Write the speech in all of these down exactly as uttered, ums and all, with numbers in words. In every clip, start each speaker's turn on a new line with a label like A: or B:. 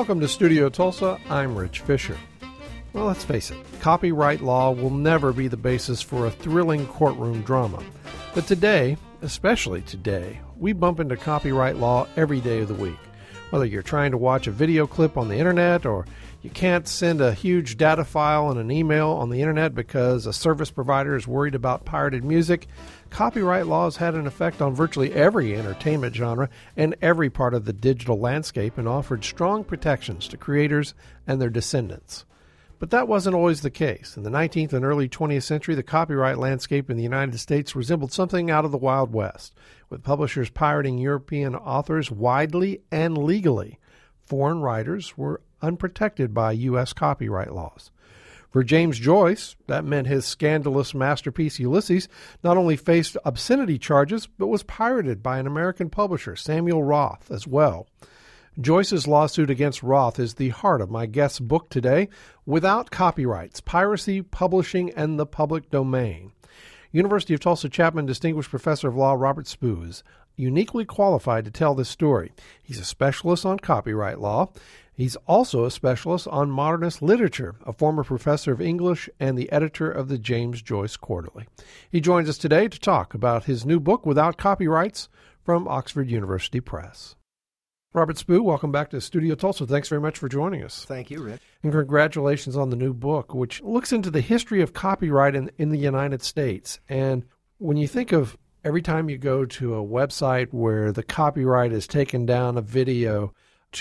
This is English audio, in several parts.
A: Welcome to Studio Tulsa. I'm Rich Fisher. Well, let's face it, copyright law will never be the basis for a thrilling courtroom drama. But today, especially today, we bump into copyright law every day of the week. Whether you're trying to watch a video clip on the internet or you can't send a huge data file in an email on the internet because a service provider is worried about pirated music, copyright law has had an effect on virtually every entertainment genre and every part of the digital landscape and offered strong protections to creators and their descendants. But that wasn't always the case. In the nineteenth and early twentieth century, the copyright landscape in the United States resembled something out of the Wild West, with publishers pirating European authors widely and legally. Foreign writers were unprotected by U S copyright laws. For James Joyce, that meant his scandalous masterpiece Ulysses not only faced obscenity charges, but was pirated by an American publisher, Samuel Roth, as well. Joyce's lawsuit against Roth is the heart of my guest's book today, Without Copyrights, Piracy, Publishing, and the Public Domain. University of Tulsa Chapman Distinguished Professor of Law Robert Spoo is uniquely qualified to tell this story. He's a specialist on copyright law. He's also a specialist on modernist literature, a former professor of English and the editor of the James Joyce Quarterly. He joins us today to talk about his new book, Without Copyrights, from Oxford University Press. Robert Spoo, welcome back to Studio Tulsa. Thanks very much for joining us.
B: Thank you, Rich.
A: And congratulations on the new book, which looks into the history of copyright in, in the United States. And when you think of every time you go to a website where the copyright is taken down, a video,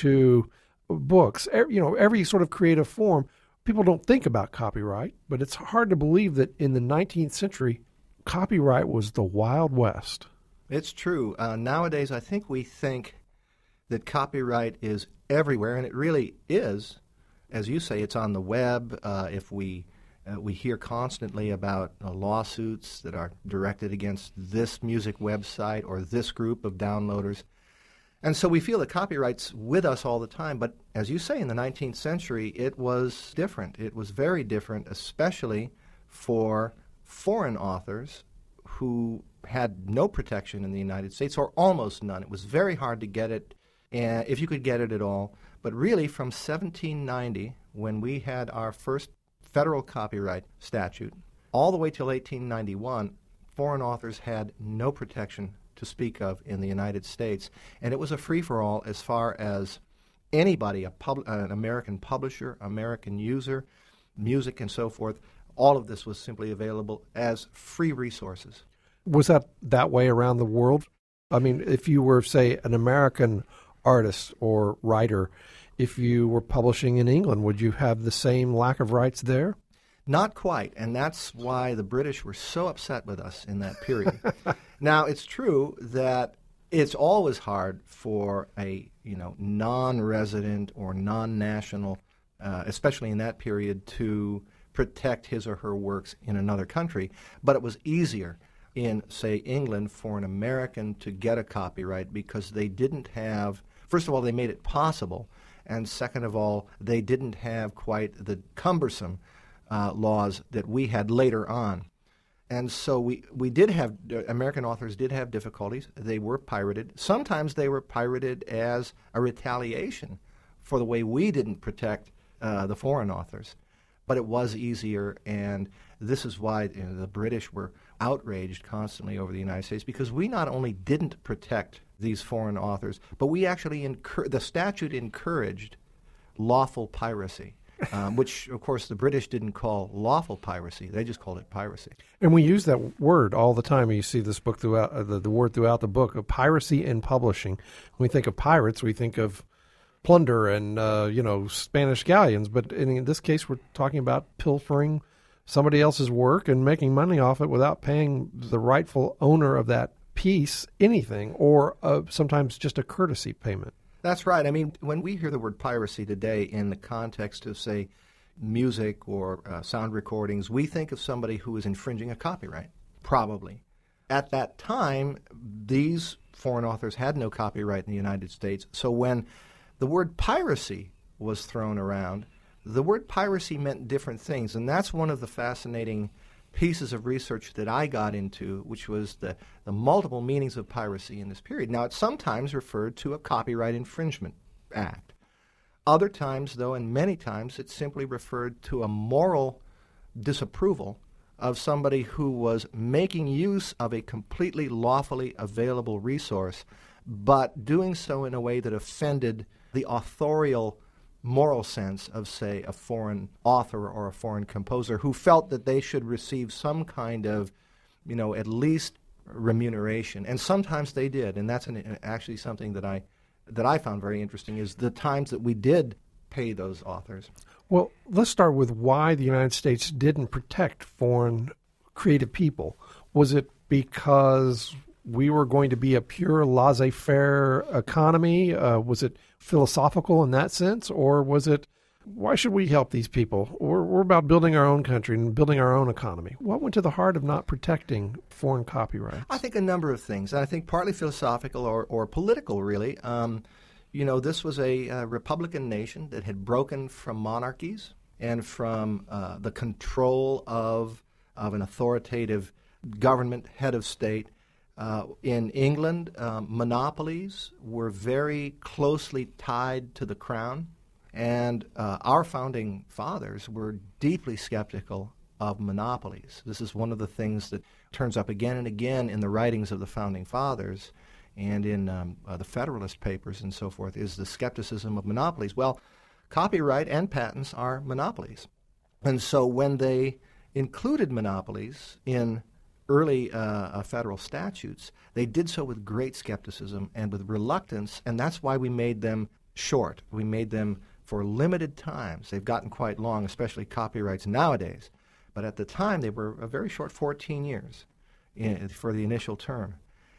A: to books, you know, every sort of creative form, people don't think about copyright, but it's hard to believe that in the nineteenth century, copyright was the Wild West.
B: It's true. Uh, nowadays, I think we think that copyright is everywhere, and it really is. As you say, it's on the web. Uh, if we uh, we hear constantly about uh, lawsuits that are directed against this music website or this group of downloaders. And so we feel that copyright's with us all the time. But as you say, in the nineteenth century, it was different. It was very different, especially for foreign authors who had no protection in the United States, or almost none. It was very hard to get it, uh, if you could get it at all. But really, from seventeen ninety, when we had our first federal copyright statute, all the way till eighteen ninety-one, foreign authors had no protection to speak of in the United States. And it was a free-for-all as far as anybody, a pub, an American publisher, American user, music and so forth, all of this was simply available as free resources.
A: Was that that way around the world? I mean, if you were, say, an American artist or writer, if you were publishing in England, would you have the same lack of rights there?
B: Not quite, and that's why the British were so upset with us in that period. Now, it's true that it's always hard for a you know non-resident or non-national, uh, especially in that period, to protect his or her works in another country. But it was easier in, say, England for an American to get a copyright because they didn't have, first of all, they made it possible, and second of all, they didn't have quite the cumbersome uh, laws that we had later on. And so we, we did have, uh, American authors did have difficulties. They were pirated. Sometimes they were pirated as a retaliation for the way we didn't protect uh, the foreign authors. But it was easier, and this is why you know, the British were outraged constantly over the United States, because we not only didn't protect these foreign authors, but we actually, incur- the statute encouraged lawful piracy. Um, which, of course, the British didn't call lawful piracy. They just called it piracy.
A: And we use that word all the time. You see this book throughout, uh, the, the word throughout the book, of piracy in publishing. When we think of pirates, we think of plunder and, uh, you know, Spanish galleons. But in, in this case, we're talking about pilfering somebody else's work and making money off it without paying the rightful owner of that piece anything, or uh, sometimes just a courtesy payment.
B: That's right. I mean, when we hear the word piracy today in the context of, say, music or uh, sound recordings, we think of somebody who is infringing a copyright, probably. At that time, these foreign authors had no copyright in the United States. So when the word piracy was thrown around, the word piracy meant different things. And that's one of the fascinating pieces of research that I got into, which was the, the multiple meanings of piracy in this period. Now, it's sometimes referred to a copyright infringement act. Other times, though, and many times, it simply referred to a moral disapproval of somebody who was making use of a completely lawfully available resource, but doing so in a way that offended the authorial moral sense of, say, a foreign author or a foreign composer who felt that they should receive some kind of, you know, at least remuneration. And sometimes they did, and that's an, actually something that I that I found very interesting, is the times that we did pay those authors.
A: Well, let's start with why the United States didn't protect foreign creative people. Was it because we were going to be a pure laissez-faire economy? Uh, was it philosophical in that sense? Or was it, why should we help these people? We're, we're about building our own country and building our own economy. What went to the heart of not protecting foreign copyrights?
B: I think a number of things. I think partly philosophical or, or political, really. Um, you know, this was a, a Republican nation that had broken from monarchies and from uh, the control of, of an authoritative government, head of state. Uh, in England, um, monopolies were very closely tied to the crown, and uh, our founding fathers were deeply skeptical of monopolies. This is one of the things that turns up again and again in the writings of the founding fathers and in um, uh, the Federalist Papers and so forth, is the skepticism of monopolies. Well, copyright and patents are monopolies. And so when they included monopolies in early uh, uh, federal statutes, they did so with great skepticism and with reluctance, and that's why we made them short. We made them for limited times. They've gotten quite long, especially copyrights nowadays. But at the time, they were a very short fourteen years in, for the initial term.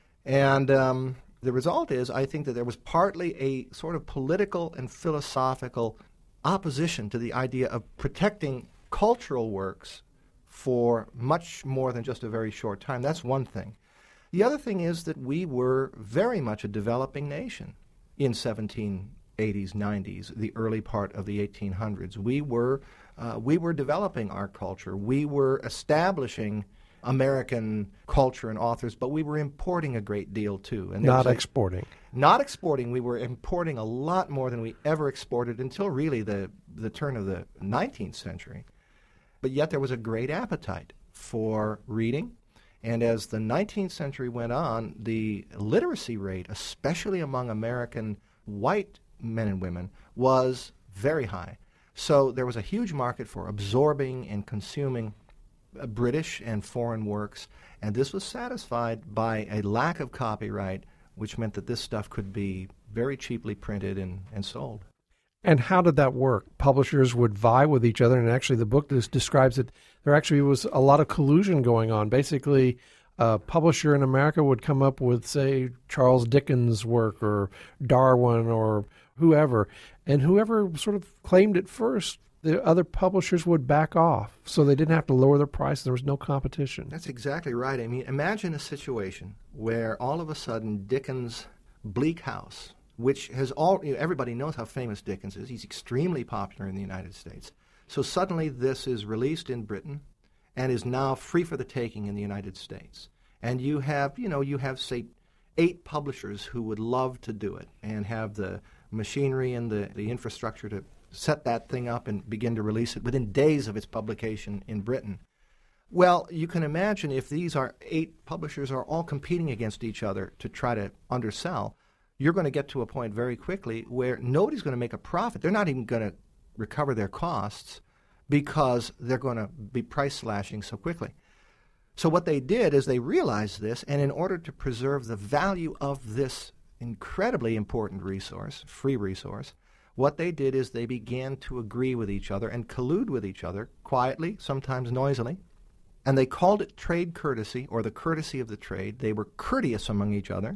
B: And um, the result is, I think that there was partly a sort of political and philosophical opposition to the idea of protecting cultural works for much more than just a very short time. That's one thing. The other thing is that we were very much a developing nation in seventeen eighties, nineties, the early part of the eighteen hundreds. We were, uh, we were developing our culture. We were establishing American culture and authors, but we were importing a great deal too.
A: And not exporting.
B: Not exporting. We were importing a lot more than we ever exported until really the, the turn of the nineteenth century. But yet there was a great appetite for reading. And as the nineteenth century went on, the literacy rate, especially among American white men and women, was very high. So there was a huge market for absorbing and consuming uh, British and foreign works. And this was satisfied by a lack of copyright, which meant that this stuff could be very cheaply printed and, and sold.
A: And how did that work? Publishers would vie with each other, and actually the book des- describes it. There actually was a lot of collusion going on. Basically, a publisher in America would come up with, say, Charles Dickens' work or Darwin or whoever, and whoever sort of claimed it first, the other publishers would back off, so they didn't have to lower their price. There was no competition.
B: That's exactly right. I mean, imagine a situation where all of a sudden Dickens' Bleak House, which has all, you know, everybody knows how famous Dickens is. He's extremely popular in the United States. So suddenly this is released in Britain and is now free for the taking in the United States. And you have, you know, you have, say, eight publishers who would love to do it and have the machinery and the, the infrastructure to set that thing up and begin to release it within days of its publication in Britain. Well, you can imagine if these are eight publishers are all competing against each other to try to undersell, you're going to get to a point very quickly where nobody's going to make a profit. They're not even going to recover their costs because they're going to be price slashing so quickly. So what they did is they realized this, and in order to preserve the value of this incredibly important resource, free resource, what they did is they began to agree with each other and collude with each other quietly, sometimes noisily, and they called it trade courtesy, or the courtesy of the trade. They were courteous among each other.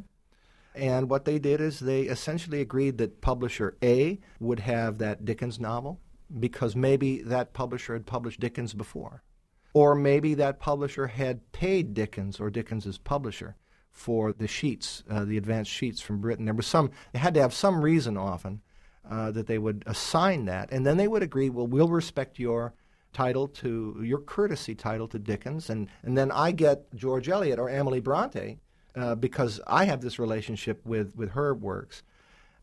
B: And what they did is they essentially agreed that publisher A would have that Dickens novel because maybe that publisher had published Dickens before. Or maybe that publisher had paid Dickens or Dickens's publisher for the sheets, uh, the advanced sheets from Britain. There was some, they had to have some reason often uh, that they would assign that. And then they would agree, well, we'll respect your title to, your courtesy title to Dickens. And, and then I get George Eliot or Emily Bronte Uh, because I have this relationship with, with her works.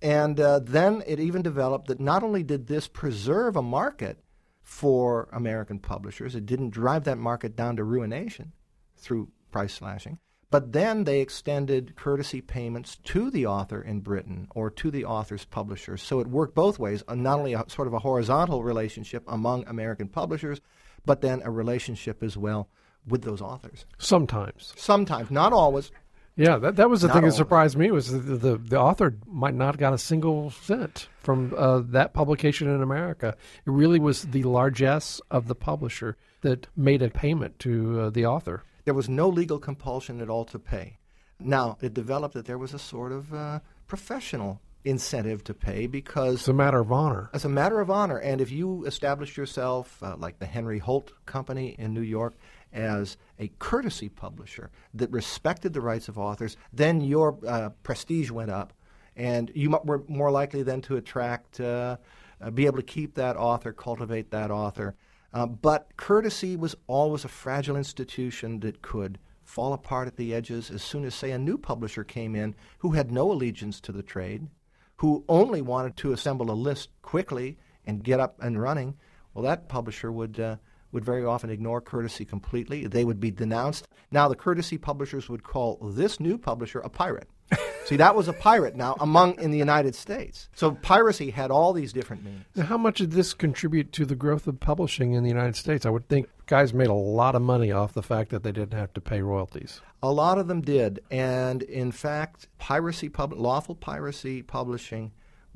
B: And uh, then it even developed that not only did this preserve a market for American publishers, it didn't drive that market down to ruination through price slashing, but then they extended courtesy payments to the author in Britain or to the author's publishers. So it worked both ways, uh, not only a sort of a horizontal relationship among American publishers, but then a relationship as well with those authors.
A: Sometimes.
B: Sometimes, not always.
A: Yeah, that that was the
B: Not
A: thing that
B: always.
A: surprised me was the, the the author might not have got a single cent from uh, that publication in America. It really was the largesse of the publisher that made a payment to uh, the author.
B: There was no legal compulsion at all to pay. Now, it developed that there was a sort of uh, professional incentive to pay because
A: It's a matter of honor.
B: as a matter of honor, and if you established yourself, uh, like the Henry Holt Company in New York, as a courtesy publisher that respected the rights of authors, then your uh, prestige went up, and you m- were more likely then to attract, uh, uh, be able to keep that author, cultivate that author. Uh, but courtesy was always a fragile institution that could fall apart at the edges as soon as, say, a new publisher came in who had no allegiance to the trade, who only wanted to assemble a list quickly and get up and running. Well, that publisher would uh, would very often ignore courtesy completely. They would be denounced. Now, the courtesy publishers would call this new publisher a pirate. See, that was a pirate now among in the United States. So piracy had all these different meanings.
A: Now, how much did this contribute to the growth of publishing in the United States? I would think guys made a lot of money off the fact that they didn't have to pay royalties.
B: A lot of them did, and in fact, piracy, pub- lawful piracy publishing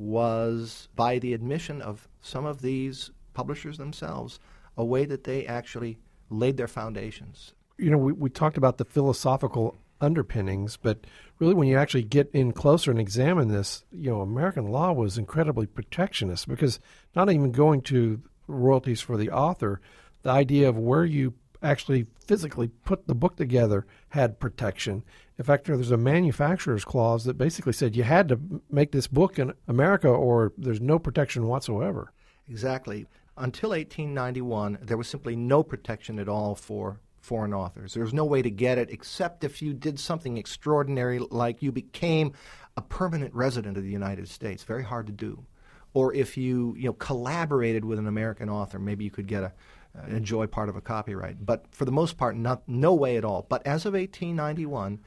B: was, by the admission of some of these publishers themselves, a way that they actually laid their foundations.
A: You know, we, we talked about the philosophical underpinnings, but really when you actually get in closer and examine this, you know, American law was incredibly protectionist because not even going to royalties for the author, the idea of where you actually physically put the book together had protection. In fact, there's a manufacturer's clause that basically said you had to make this book in America or there's no protection whatsoever.
B: Exactly. Until eighteen ninety-one, there was simply no protection at all for foreign authors. There was no way to get it except if you did something extraordinary, like you became a permanent resident of the United States. Very hard to do. Or if you, you know, collaborated with an American author, maybe you could get a uh, enjoy part of a copyright. But for the most part, not, no way at all. But as of eighteen ninety-one,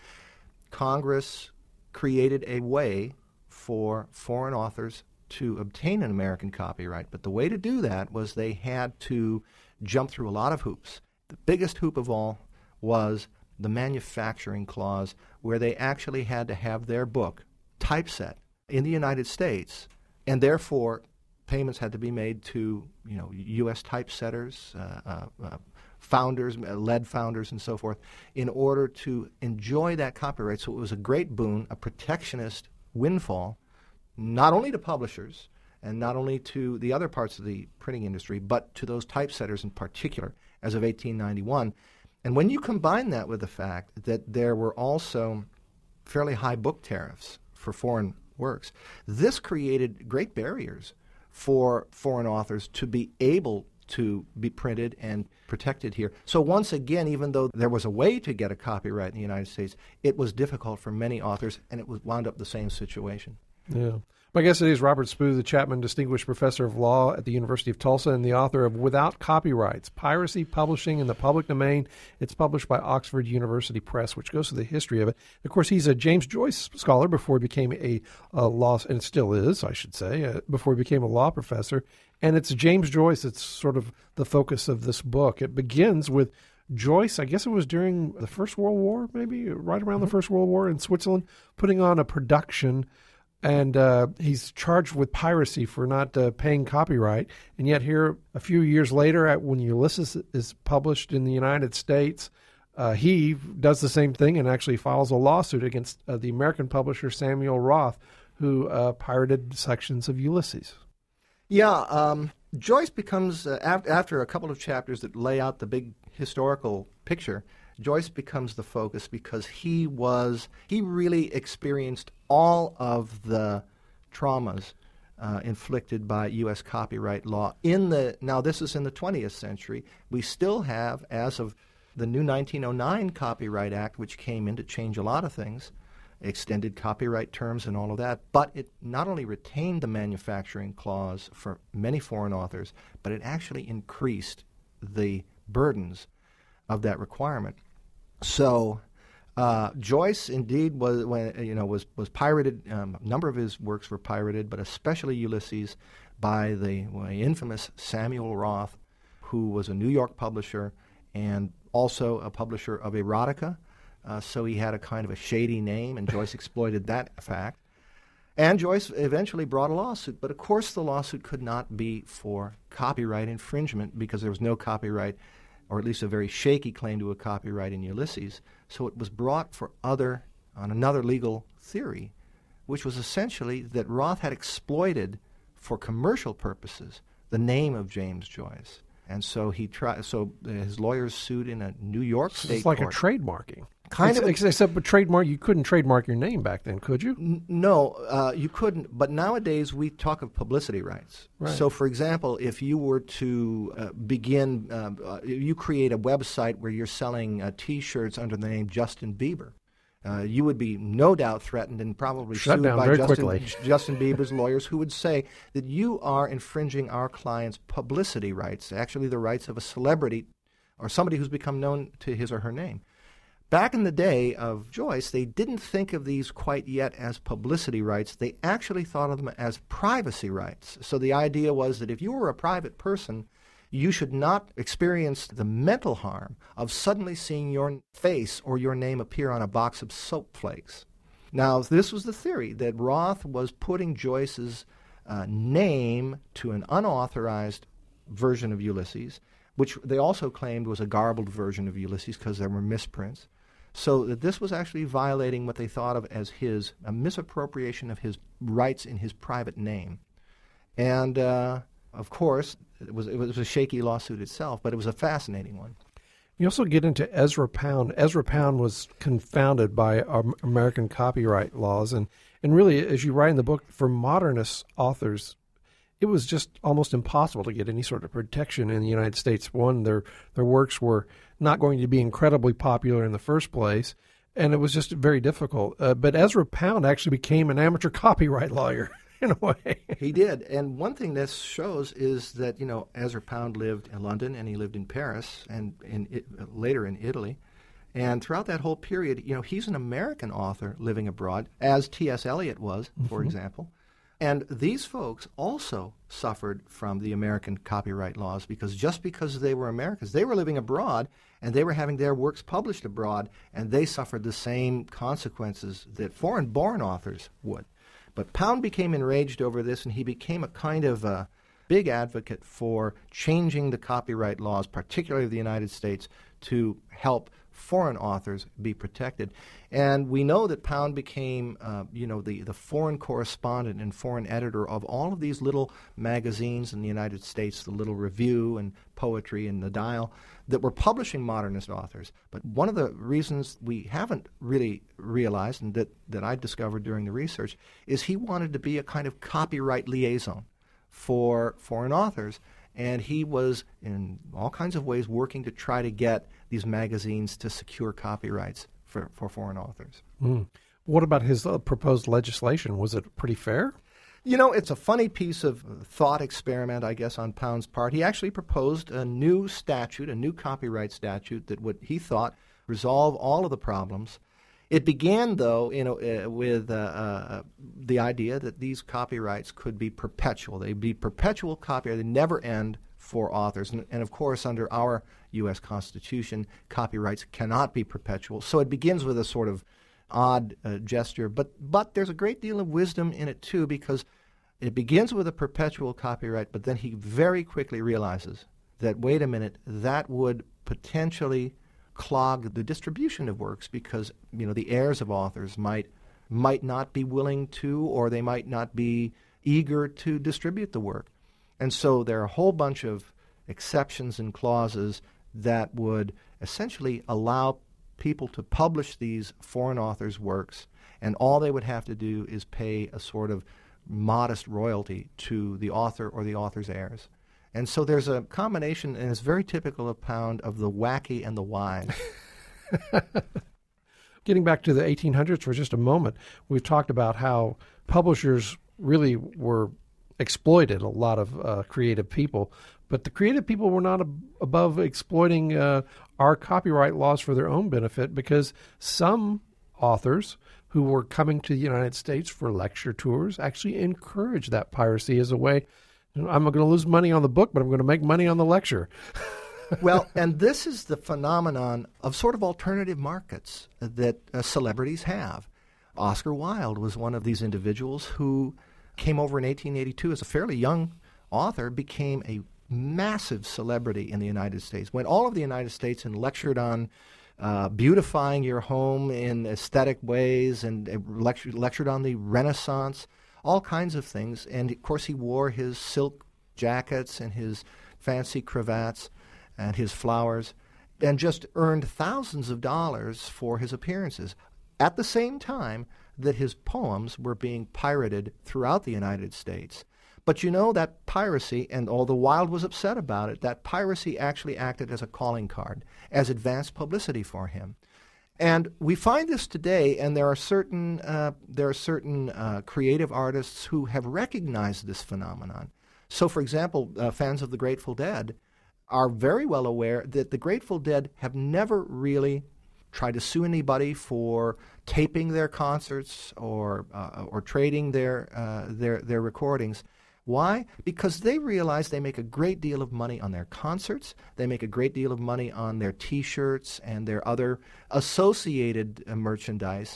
B: Congress created a way for foreign authors to obtain an American copyright. But the way to do that was they had to jump through a lot of hoops. The biggest hoop of all was the manufacturing clause, where they actually had to have their book typeset in the United States, and therefore payments had to be made to, you know, U S typesetters, uh, uh, uh, founders, uh, lead founders, and so forth, in order to enjoy that copyright. So it was a great boon, a protectionist windfall, not only to publishers and not only to the other parts of the printing industry, but to those typesetters in particular as of eighteen ninety-one. And when you combine that with the fact that there were also fairly high book tariffs for foreign works, this created great barriers for foreign authors to be able to be printed and protected here. So once again, even though there was a way to get a copyright in the United States, it was difficult for many authors, and it was wound up the same situation.
A: Yeah. My guest today is Robert Spoo, the Chapman Distinguished Professor of Law at the University of Tulsa and the author of Without Copyrights, Piracy, Publishing in the Public Domain. It's published by Oxford University Press, which goes to the history of it. Of course, he's a James Joyce scholar before he became a, a law, and still is, I should say, uh, before he became a law professor. And it's James Joyce that's sort of the focus of this book. It begins with Joyce, I guess it was during the First World War, maybe, right around the First World War in Switzerland, putting on a production. And uh, he's charged with piracy for not uh, paying copyright. And yet here, a few years later, at, when Ulysses is published in the United States, uh, he does the same thing and actually files a lawsuit against uh, the American publisher Samuel Roth, who uh, pirated sections of Ulysses.
B: Yeah, um, Joyce becomes, uh, af- after a couple of chapters that lay out the big historical picture, Joyce becomes the focus because he was, he really experienced all of the traumas uh, inflicted by U S copyright law. In the, now this is in the twentieth century. We still have, as of the new nineteen oh nine Copyright Act, which came in to change a lot of things, extended copyright terms and all of that, but it not only retained the manufacturing clause for many foreign authors, but it actually increased the burdens of that requirement. So uh, Joyce indeed was, when, you know, was was pirated. Um, a number of his works were pirated, but especially Ulysses by the well, infamous Samuel Roth, who was a New York publisher and also a publisher of erotica. Uh, so he had a kind of a shady name, and Joyce exploited that fact. And Joyce eventually brought a lawsuit, but of course the lawsuit could not be for copyright infringement because there was no copyright, or at least a very shaky claim to a copyright in Ulysses. So it was brought for other, on another legal theory, which was essentially that Roth had exploited for commercial purposes the name of James Joyce. And so he tried. So his lawyers sued in a New York state
A: It's like
B: court.
A: a trademarking.
B: Kind
A: Ex-
B: of,
A: ex- except but trademark. You couldn't trademark your name back then, could you?
B: N- no, uh, you couldn't. But nowadays we talk of publicity rights.
A: Right.
B: So, for example, if you were to uh, begin, uh, uh, you create a website where you're selling uh, T-shirts under the name Justin Bieber. Uh, you would be no doubt threatened and probably
A: Shut
B: sued
A: down
B: by
A: very
B: Justin,
A: quickly.
B: Justin Bieber's lawyers, who would say that you are infringing our client's publicity rights, actually the rights of a celebrity or somebody who's become known to his or her name. Back in the day of Joyce, they didn't think of these quite yet as publicity rights. They actually thought of them as privacy rights. So the idea was that if you were a private person, you should not experience the mental harm of suddenly seeing your face or your name appear on a box of soap flakes. Now, this was the theory, that Roth was putting Joyce's uh, name to an unauthorized version of Ulysses, which they also claimed was a garbled version of Ulysses because there were misprints. So that this was actually violating what they thought of as his a misappropriation of his rights in his private name. And, uh, of course, it was, it was a shaky lawsuit itself, but it was a fascinating one.
A: You also get into Ezra Pound. Ezra Pound was confounded by um, American copyright laws. And, and really, as you write in the book, for modernist authors, it was just almost impossible to get any sort of protection in the United States. One, their their works were not going to be incredibly popular in the first place, and it was just very difficult. Uh, but Ezra Pound actually became an amateur copyright lawyer in a way.
B: He did. And one thing this shows is that, you know, Ezra Pound lived in London and he lived in Paris and in it, later in Italy. And throughout that whole period, you know, he's an American author living abroad, as T S. Eliot was, for mm-hmm. example. And these folks also suffered from the American copyright laws because just because they were Americans, they were living abroad and they were having their works published abroad, and they suffered the same consequences that foreign-born authors would. But Pound became enraged over this, and he became a kind of a big advocate for changing the copyright laws, particularly of the United States, to help foreign authors be protected. And we know that Pound became, uh, you know, the, the foreign correspondent and foreign editor of all of these little magazines in the United States, the Little Review and Poetry and The Dial, that were publishing modernist authors. But one of the reasons we haven't really realized, and that, that I discovered during the research, is he wanted to be a kind of copyright liaison for foreign authors. And he was, in all kinds of ways, working to try to get these magazines to secure copyrights for, for foreign authors.
A: Mm. What about his uh, proposed legislation? Was it pretty fair?
B: You know, it's a funny piece of thought experiment, I guess, on Pound's part. He actually proposed a new statute, a new copyright statute that would, he thought, resolve all of the problems. It began, though, you know, uh, with uh, uh, the idea that these copyrights could be perpetual. They'd be perpetual copyright. They never end for authors. And, and, of course, under our U S Constitution, copyrights cannot be perpetual. So it begins with a sort of odd uh, gesture. But, but there's a great deal of wisdom in it, too, because it begins with a perpetual copyright, but then he very quickly realizes that, wait a minute, that would potentially clog the distribution of works because, you know, the heirs of authors might might not be willing to, or they might not be eager to distribute the work. And so there are a whole bunch of exceptions and clauses that would essentially allow people to publish these foreign authors' works, and all they would have to do is pay a sort of modest royalty to the author or the author's heirs. And so there's a combination, and it's very typical of Pound, of the wacky and the wise.
A: Getting back to the eighteen hundreds for just a moment, we've talked about how publishers really were exploited a lot of uh, creative people, but the creative people were not ab- above exploiting uh, our copyright laws for their own benefit, because some authors who were coming to the United States for lecture tours actually encouraged that piracy as a way, I'm going to lose money on the book, but I'm going to make money on the lecture.
B: Well, and this is the phenomenon of sort of alternative markets that uh, celebrities have. Oscar Wilde was one of these individuals who came over in eighteen eighty-two as a fairly young author, became a massive celebrity in the United States, went all over the United States and lectured on uh, beautifying your home in aesthetic ways, and uh, lectured, lectured on the Renaissance, all kinds of things. And, of course, he wore his silk jackets and his fancy cravats and his flowers, and just earned thousands of dollars for his appearances, at the same time that his poems were being pirated throughout the United States. But you know, that piracy, and although Wilde was upset about it, that piracy actually acted as a calling card, as advanced publicity for him. And we find this today, and there are certain uh, there are certain uh, creative artists who have recognized this phenomenon. So, for example, uh, fans of the Grateful Dead are very well aware that the Grateful Dead have never really tried to sue anybody for taping their concerts or uh, or trading their uh, their their recordings. Why? Because they realize they make a great deal of money on their concerts. They make a great deal of money on their T-shirts and their other associated uh, merchandise.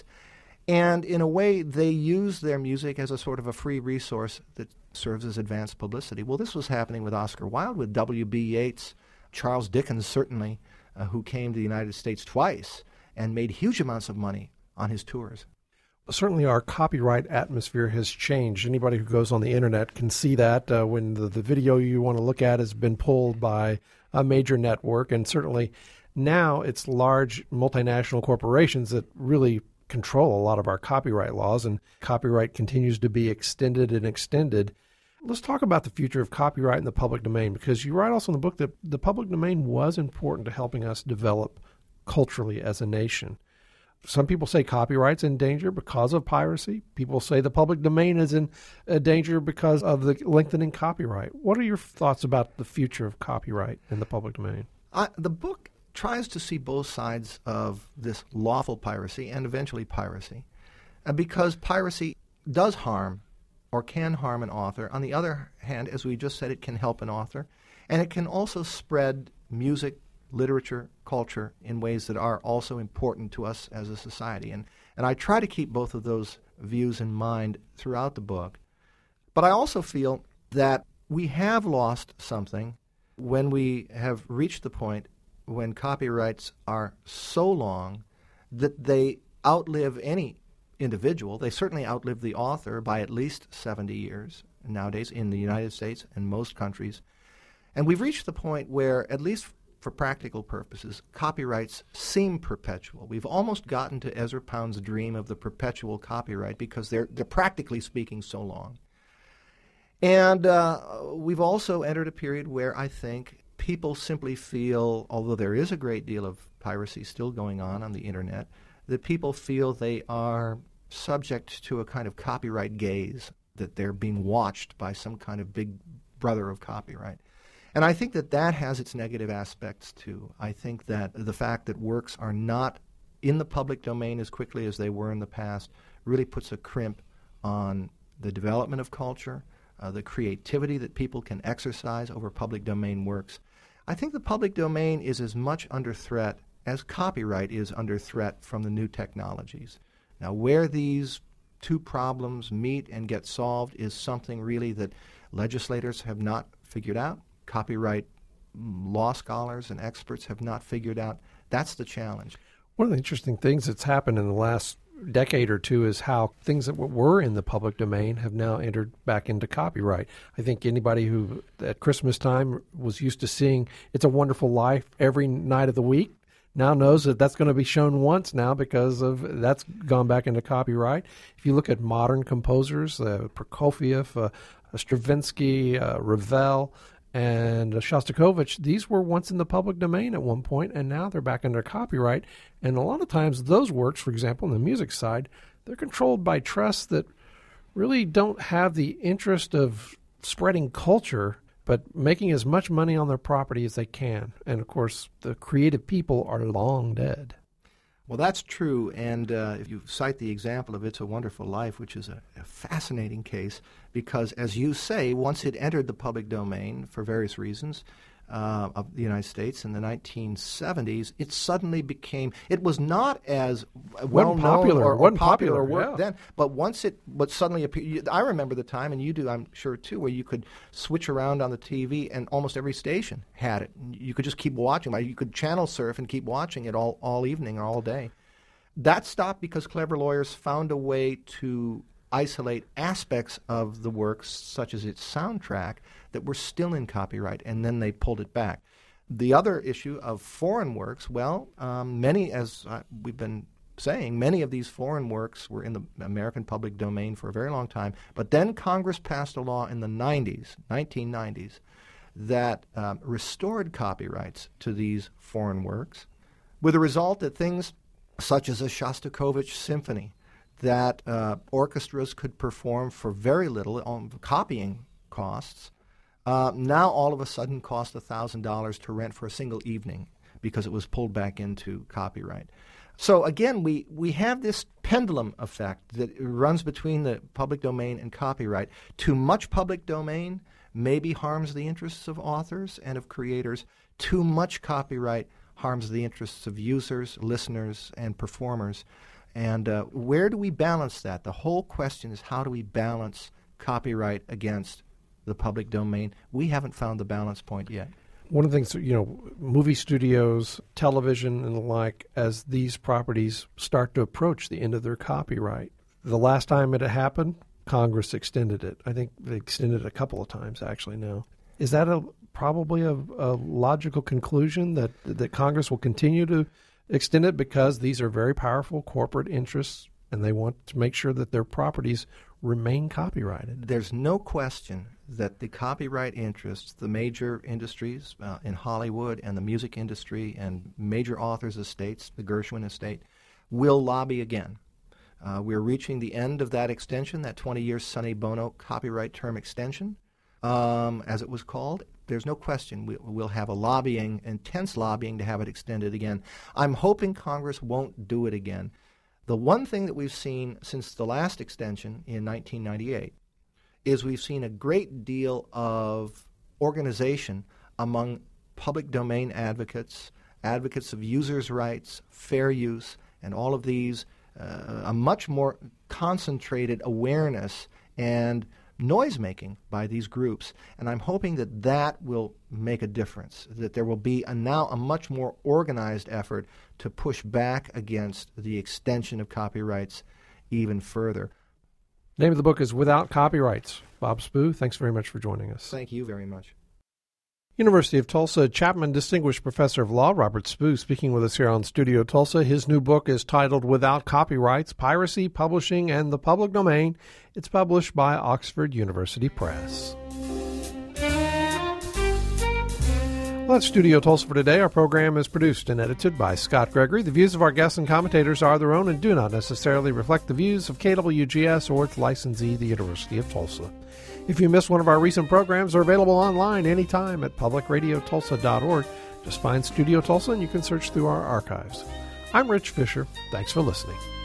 B: And in a way, they use their music as a sort of a free resource that serves as advanced publicity. Well, this was happening with Oscar Wilde, with W B Yeats, Charles Dickens certainly, uh, who came to the United States twice and made huge amounts of money on his tours.
A: Certainly our copyright atmosphere has changed. Anybody who goes on the internet can see that uh, when the, the video you want to look at has been pulled by a major network. And certainly now it's large multinational corporations that really control a lot of our copyright laws, and copyright continues to be extended and extended. Let's talk about the future of copyright in the public domain, because you write also in the book that the public domain was important to helping us develop culturally as a nation. Some people say copyright's in danger because of piracy. People say the public domain is in uh, danger because of the lengthening copyright. What are your thoughts about the future of copyright in the public domain?
B: Uh, the book tries to see both sides of this lawful piracy and eventually piracy, uh, because piracy does harm or can harm an author. On the other hand, as we just said, it can help an author, and it can also spread music, literature, culture in ways that are also important to us as a society. And, and I try to keep both of those views in mind throughout the book. But I also feel that we have lost something when we have reached the point when copyrights are so long that they outlive any individual. They certainly outlive the author by at least seventy years nowadays in the United States and most countries. And we've reached the point where, at least for practical purposes, copyrights seem perpetual. We've almost gotten to Ezra Pound's dream of the perpetual copyright because they're, they're practically speaking so long. And uh, we've also entered a period where I think people simply feel, although there is a great deal of piracy still going on on the internet, that people feel they are subject to a kind of copyright gaze, that they're being watched by some kind of big brother of copyright. And I think that that has its negative aspects, too. I think that the fact that works are not in the public domain as quickly as they were in the past really puts a crimp on the development of culture, uh, the creativity that people can exercise over public domain works. I think the public domain is as much under threat as copyright is under threat from the new technologies. Now, where these two problems meet and get solved is something really that legislators have not figured out. Copyright law scholars and experts have not figured out. That's the challenge.
A: One of the interesting things that's happened in the last decade or two is how things that were in the public domain have now entered back into copyright. I think anybody who at Christmas time was used to seeing It's a Wonderful Life every night of the week now knows that that's going to be shown once now because of that's gone back into copyright. If you look at modern composers, uh, Prokofiev, uh, Stravinsky, uh, Ravel, and Shostakovich, these were once in the public domain at one point, and now they're back under copyright. And a lot of times those works, for example, on the music side, they're controlled by trusts that really don't have the interest of spreading culture, but making as much money on their property as they can. And, of course, the creative people are long dead.
B: Well, that's true, and uh, if you cite the example of It's a Wonderful Life, which is a, a fascinating case, because, as you say, once it entered the public domain for various reasons uh, of the United States in the nineteen seventies, it suddenly became, it was not as well-known
A: popular,
B: or, or
A: wasn't
B: popular,
A: popular
B: work
A: yeah.
B: then, but once it but suddenly appeared, I remember the time, and you do, I'm sure, too, where you could switch around on the T V, and almost every station had it. You could just keep watching. You could channel surf and keep watching it all, all evening or all day. That stopped because clever lawyers found a way to isolate aspects of the works, such as its soundtrack, that were still in copyright, and then they pulled it back. The other issue of foreign works, well, um, many, as uh, we've been saying, many of these foreign works were in the American public domain for a very long time, but then Congress passed a law in the nineties, nineteen nineties, that um, restored copyrights to these foreign works, with the result that things such as a Shostakovich symphony that uh, orchestras could perform for very little on copying costs, uh, now all of a sudden cost one thousand dollars to rent for a single evening because it was pulled back into copyright. So again, we, we have this pendulum effect that runs between the public domain and copyright. Too much public domain maybe harms the interests of authors and of creators. Too much copyright harms the interests of users, listeners, and performers. And uh, where do we balance that? The whole question is, how do we balance copyright against the public domain? We haven't found the balance point yet.
A: One of the things, you know, movie studios, television, and the like, as these properties start to approach the end of their copyright. The last time it happened, Congress extended it. I think they extended it a couple of times, actually, now. Is that a probably a, a logical conclusion that that Congress will continue to extend it because these are very powerful corporate interests and they want to make sure that their properties remain copyrighted?
B: There's no question that the copyright interests, the major industries uh, in Hollywood and the music industry and major authors' estates, the Gershwin estate, will lobby again. Uh, we're reaching the end of that extension, that twenty-year Sonny Bono copyright term extension, um, as it was called. There's no question we, we'll have a lobbying, intense lobbying to have it extended again. I'm hoping Congress won't do it again. The one thing that we've seen since the last extension in nineteen ninety-eight is we've seen a great deal of organization among public domain advocates, advocates of users' rights, fair use, and all of these, uh, a much more concentrated awareness and noise-making by these groups, and I'm hoping that that will make a difference, that there will be a, now a much more organized effort to push back against the extension of copyrights even further.
A: The name of the book is Without Copyrights. Bob Spoo, thanks very much for joining us.
B: Thank you very much.
A: University of Tulsa Chapman Distinguished Professor of Law Robert Spoo speaking with us here on Studio Tulsa. His new book is titled Without Copyrights, Piracy, Publishing, and the Public Domain. It's published by Oxford University Press. Well, that's Studio Tulsa for today. Our program is produced and edited by Scott Gregory. The views of our guests and commentators are their own and do not necessarily reflect the views of K W G S or its licensee, the University of Tulsa. If you missed one of our recent programs, they're available online anytime at public radio tulsa dot org. Just find Studio Tulsa and you can search through our archives. I'm Rich Fisher. Thanks for listening.